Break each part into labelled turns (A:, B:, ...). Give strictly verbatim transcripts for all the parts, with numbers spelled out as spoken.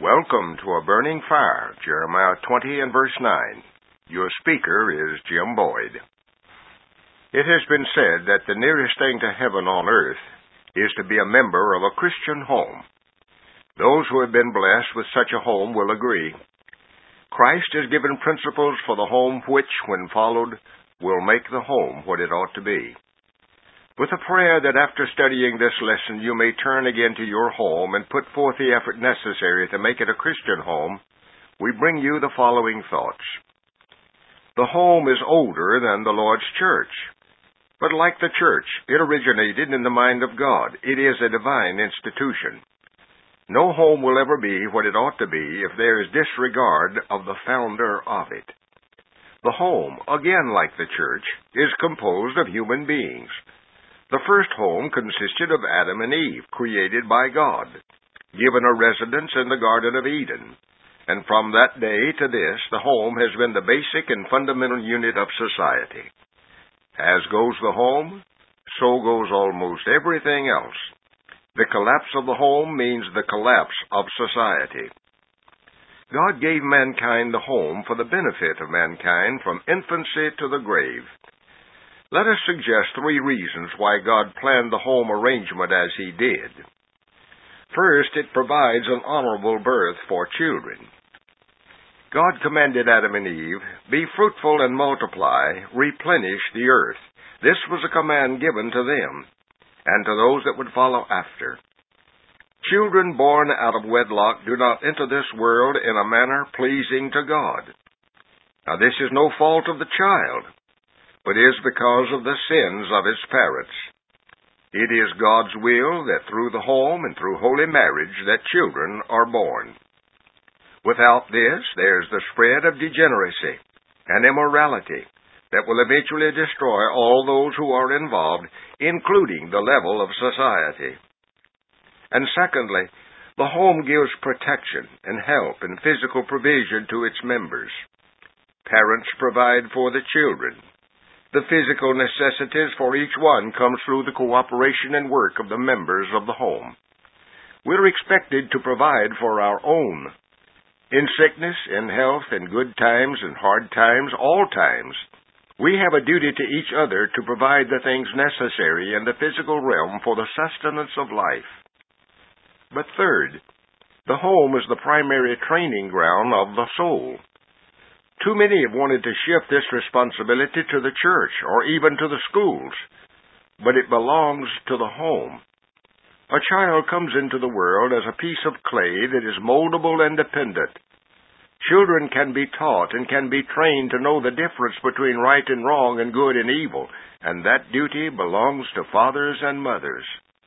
A: Welcome to A Burning Fire, Jeremiah twenty and verse nine. Your speaker is Jim Boyd. It has been said that the nearest thing to heaven on earth is to be a member of a Christian home. Those who have been blessed with such a home will agree. Christ has given principles for the home which, when followed, will make the home what it ought to be. With a prayer that after studying this lesson you may turn again to your home and put forth the effort necessary to make it a Christian home, we bring you the following thoughts. The home is older than the Lord's church. But like the church, it originated in the mind of God. It is a divine institution. No home will ever be what it ought to be if there is disregard of the founder of it. The home, again like the church, is composed of human beings. The first home consisted of Adam and Eve, created by God, given a residence in the Garden of Eden. And from that day to this, the home has been the basic and fundamental unit of society. As goes the home, so goes almost everything else. The collapse of the home means the collapse of society. God gave mankind the home for the benefit of mankind from infancy to the grave. Let us suggest three reasons why God planned the home arrangement as He did. First, it provides an honorable birth for children. God commanded Adam and Eve, "Be fruitful and multiply, replenish the earth." This was a command given to them, and to those that would follow after. Children born out of wedlock do not enter this world in a manner pleasing to God. Now this is no fault of the child, but is because of the sins of its parents. It is God's will that through the home and through holy marriage that children are born. Without this, there's the spread of degeneracy and immorality that will eventually destroy all those who are involved, including the level of society. And secondly, the home gives protection and help and physical provision to its members. Parents provide for the children. The physical necessities for each one come through the cooperation and work of the members of the home. We're expected to provide for our own. In sickness, in health, in good times and hard times, all times, we have a duty to each other to provide the things necessary in the physical realm for the sustenance of life. But third, the home is the primary training ground of the soul. Too many have wanted to shift this responsibility to the church or even to the schools, but it belongs to the home. A child comes into the world as a piece of clay that is moldable and dependent. Children can be taught and can be trained to know the difference between right and wrong and good and evil, and that duty belongs to fathers and mothers.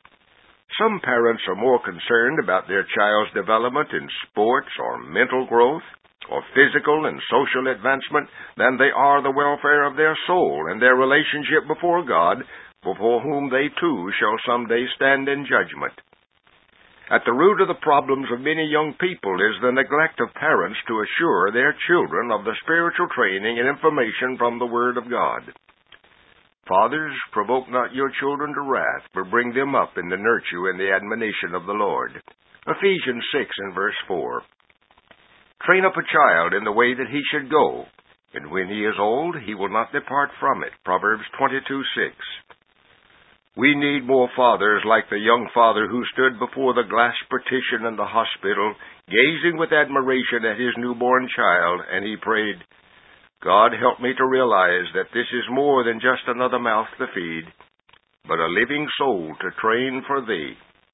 A: Some parents are more concerned about their child's development in sports or mental growth, or physical and social advancement, than they are the welfare of their soul and their relationship before God, before whom they too shall someday stand in judgment. At the root of the problems of many young people is the neglect of parents to assure their children of the spiritual training and information from the Word of God. Fathers, provoke not your children to wrath, but bring them up in the nurture and the admonition of the Lord. Ephesians six and verse four. Train up a child in the way that he should go, and when he is old, he will not depart from it. Proverbs twenty-two six. We need more fathers like the young father who stood before the glass partition in the hospital, gazing with admiration at his newborn child, and he prayed, "God, help me to realize that this is more than just another mouth to feed, but a living soul to train for Thee."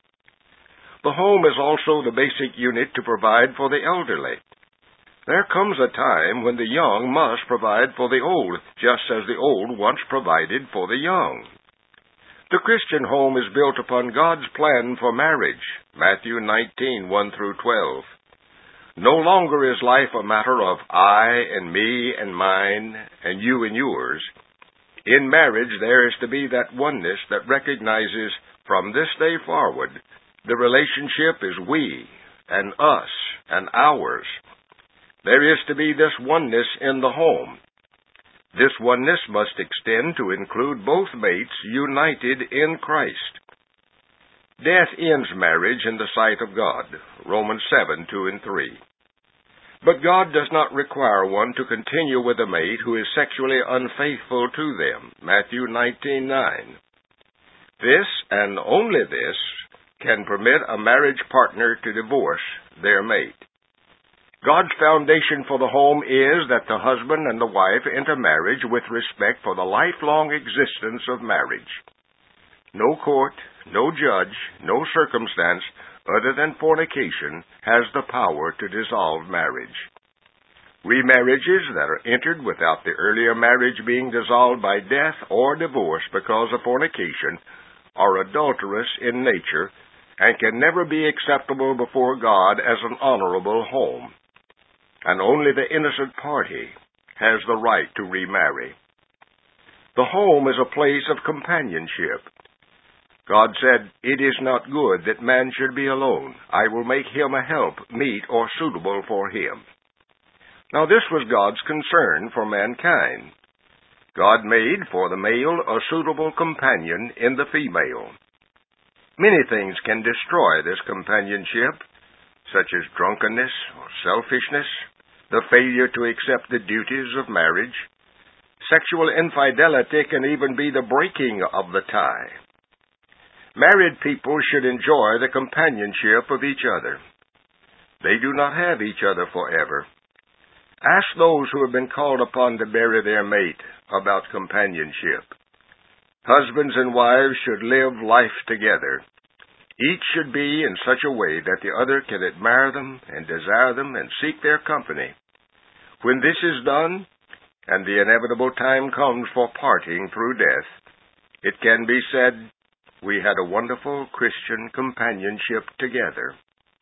A: The home is also the basic unit to provide for the elderly. There comes a time when the young must provide for the old, just as the old once provided for the young. The Christian home is built upon God's plan for marriage, Matthew nineteen, one through twelve. No longer is life a matter of I and me and mine and you and yours. In marriage there is to be that oneness that recognizes from this day forward the relationship is we and us and ours. There is to be this oneness in the home. This oneness must extend to include both mates united in Christ. Death ends marriage in the sight of God, Romans seven, two and three. But God does not require one to continue with a mate who is sexually unfaithful to them, Matthew nineteen, nine. This, and only this, can permit a marriage partner to divorce their mate. God's foundation for the home is that the husband and the wife enter marriage with respect for the lifelong existence of marriage. No court, no judge, no circumstance other than fornication has the power to dissolve marriage. Remarriages that are entered without the earlier marriage being dissolved by death or divorce because of fornication are adulterous in nature and can never be acceptable before God as an honorable home. And only the innocent party has the right to remarry. The home is a place of companionship. God said, "It is not good that man should be alone. I will make him a help, meet, or suitable for him." Now this was God's concern for mankind. God made for the male a suitable companion in the female. Many things can destroy this companionship, such as drunkenness or selfishness, the failure to accept the duties of marriage. Sexual infidelity can even be the breaking of the tie. Married people should enjoy the companionship of each other. They do not have each other forever. Ask those who have been called upon to bury their mate about companionship. Husbands and wives should live life together. Each should be in such a way that the other can admire them and desire them and seek their company. When this is done, and the inevitable time comes for parting through death, it can be said, "We had a wonderful Christian companionship together."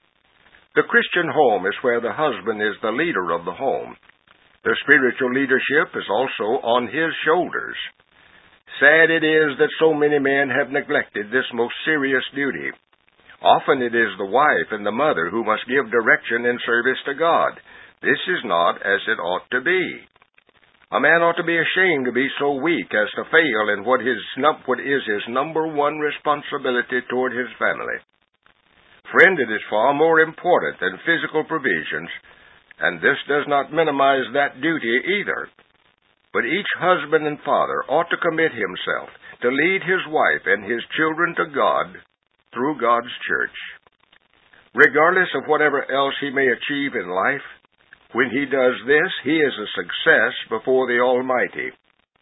A: The Christian home is where the husband is the leader of the home. The spiritual leadership is also on his shoulders. Sad it is that so many men have neglected this most serious duty. Often it is the wife and the mother who must give direction in service to God. This is not as it ought to be. A man ought to be ashamed to be so weak as to fail in what, his, what is his number one responsibility toward his family. Friend, it is far more important than physical provisions, and this does not minimize that duty either. But each husband and father ought to commit himself to lead his wife and his children to God through God's church. Regardless of whatever else he may achieve in life, when he does this, he is a success before the Almighty.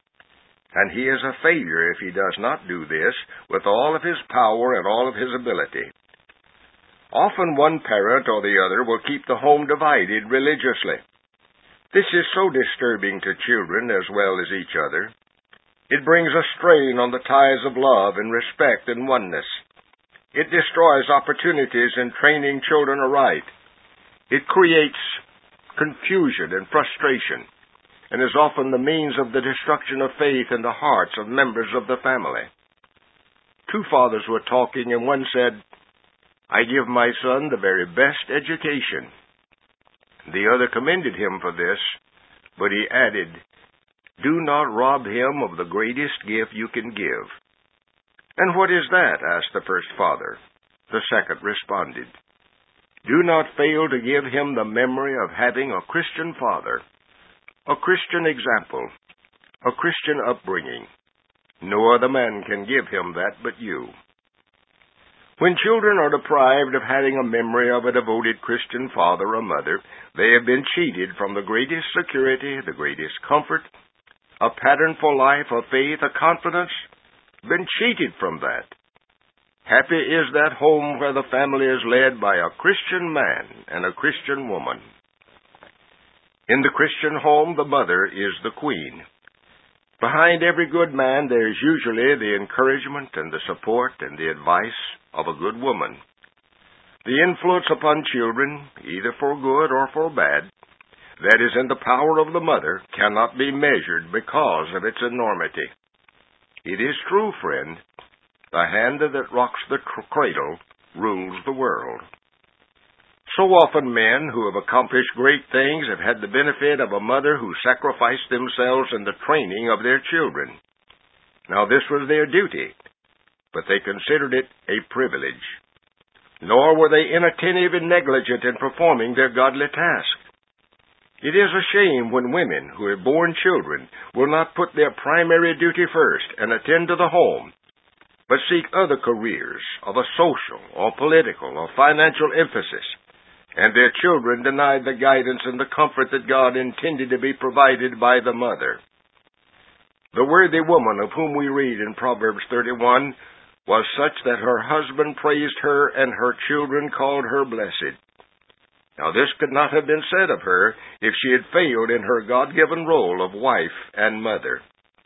A: And he is a failure if he does not do this with all of his power and all of his ability. Often one parent or the other will keep the home divided religiously. This is so disturbing to children as well as each other. It brings a strain on the ties of love and respect and oneness. It destroys opportunities in training children aright. It creates confusion and frustration, and is often the means of the destruction of faith in the hearts of members of the family. Two fathers were talking, and one said, "I give my son the very best education." The other commended him for this, but he added, "Do not rob him of the greatest gift you can give." "And what is that?" asked the first father. The second responded, "Do not fail to give him the memory of having a Christian father, a Christian example, a Christian upbringing. No other man can give him that but you." When children are deprived of having a memory of a devoted Christian father or mother, they have been cheated from the greatest security, the greatest comfort, a pattern for life, a faith, a confidence, been cheated from that. Happy is that home where the family is led by a Christian man and a Christian woman. In the Christian home, the mother is the queen. Behind every good man, there is usually the encouragement and the support and the advice of a good woman. The influence upon children, either for good or for bad, that is in the power of the mother, cannot be measured because of its enormity. It is true, friend, the hand that rocks the cradle rules the world. So often men who have accomplished great things have had the benefit of a mother who sacrificed themselves in the training of their children. Now this was their duty. but they considered it a privilege. Nor were they inattentive and negligent in performing their godly task. It is a shame when women who have borne children will not put their primary duty first and attend to the home, but seek other careers of a social or political or financial emphasis, and their children denied the guidance and the comfort that God intended to be provided by the mother. The worthy woman of whom we read in Proverbs thirty-one was such that her husband praised her and her children called her blessed. Now this could not have been said of her if she had failed in her God-given role of wife and mother.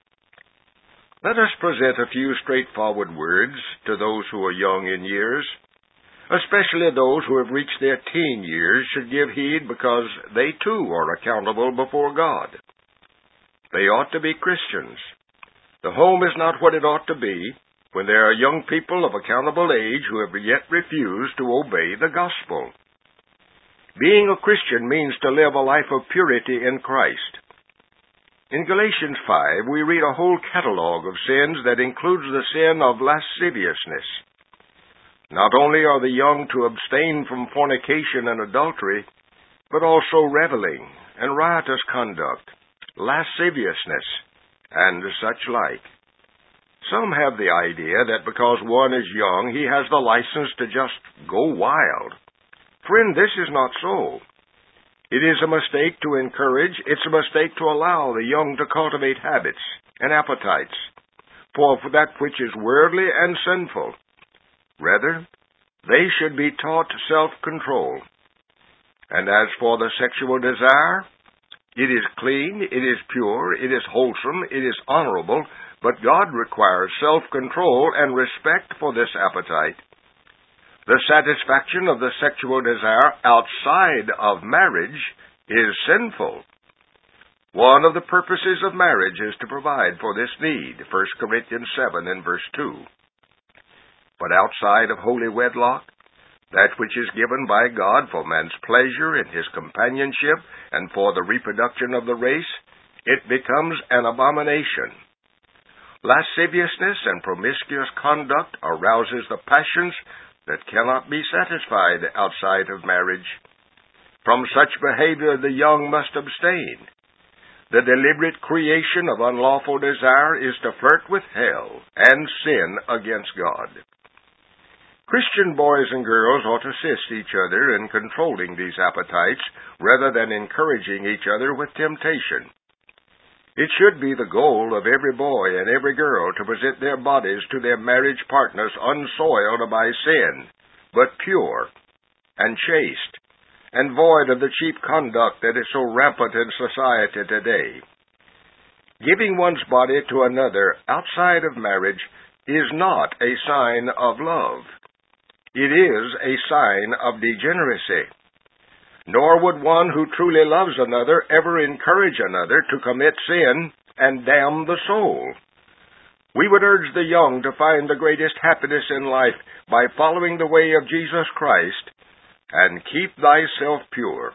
A: Let us present a few straightforward words to those who are young in years. Especially those who have reached their teen years should give heed, because they too are accountable before God. They ought to be Christians. The home is not what it ought to be when there are young people of accountable age who have yet refused to obey the gospel. Being a Christian means to live a life of purity in Christ. In Galatians five, we read a whole catalog of sins that includes the sin of lasciviousness. Not only are the young to abstain from fornication and adultery, but also reveling and riotous conduct, lasciviousness, and such like. Some have the idea that because one is young, he has the license to just go wild. Friend, this is not so. It is a mistake to encourage, it's a mistake to allow the young to cultivate habits and appetites for that which is worldly and sinful. Rather, they should be taught self-control. And as for the sexual desire, it is clean, it is pure, it is wholesome, it is honorable, but God requires self-control and respect for this appetite. The satisfaction of the sexual desire outside of marriage is sinful. One of the purposes of marriage is to provide for this need, First Corinthians seven and verse two. But outside of holy wedlock, that which is given by God for man's pleasure and his companionship and for the reproduction of the race, it becomes an abomination. Lasciviousness and promiscuous conduct arouses the passions that cannot be satisfied outside of marriage. From such behavior the young must abstain. The deliberate creation of unlawful desire is to flirt with hell and sin against God. Christian boys and girls ought to assist each other in controlling these appetites rather than encouraging each other with temptation. It should be the goal of every boy and every girl to present their bodies to their marriage partners unsoiled by sin, but pure and chaste, and void of the cheap conduct that is so rampant in society today. Giving one's body to another outside of marriage is not a sign of love. It is a sign of degeneracy. Nor would one who truly loves another ever encourage another to commit sin and damn the soul. We would urge the young to find the greatest happiness in life by following the way of Jesus Christ and keep thyself pure.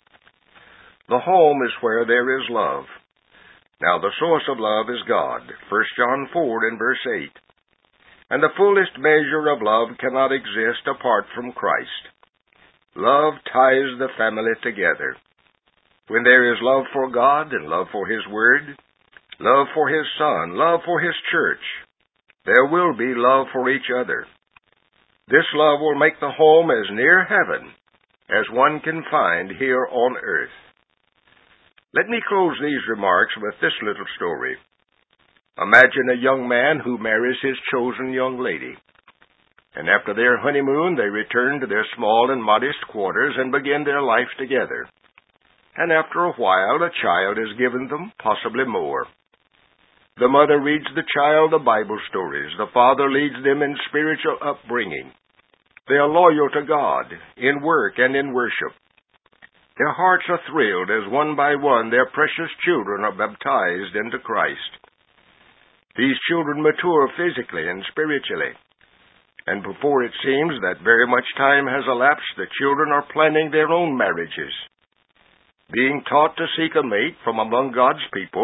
A: The home is where there is love. Now the source of love is God, First John four and verse eight. And the fullest measure of love cannot exist apart from Christ. Love ties the family together. When there is love for God and love for His Word, love for His Son, love for His church, there will be love for each other. This love will make the home as near heaven as one can find here on earth. Let me close these remarks with this little story. Imagine a young man who marries his chosen young lady. And after their honeymoon, they return to their small and modest quarters and begin their life together. And after a while, a child is given them, possibly more. The mother reads the child the Bible stories. The father leads them in spiritual upbringing. They are loyal to God in work and in worship. Their hearts are thrilled as one by one their precious children are baptized into Christ. These children mature physically and spiritually. And before it seems that very much time has elapsed, the children are planning their own marriages. Being taught to seek a mate from among God's people,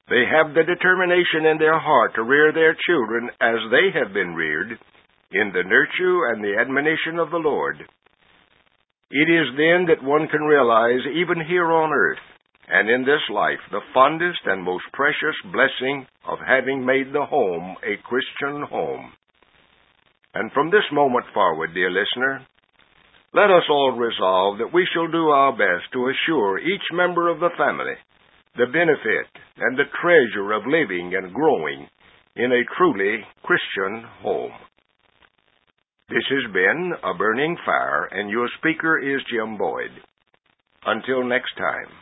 A: They have the determination in their heart to rear their children as they have been reared, in the nurture and the admonition of the Lord. It is then that one can realize, even here on earth, and in this life, the fondest and most precious blessing of having made the home a Christian home. And from this moment forward, dear listener, let us all resolve that we shall do our best to assure each member of the family the benefit and the treasure of living and growing in a truly Christian home. This has been A Burning Fire, and your speaker is Jim Boyd. Until next time.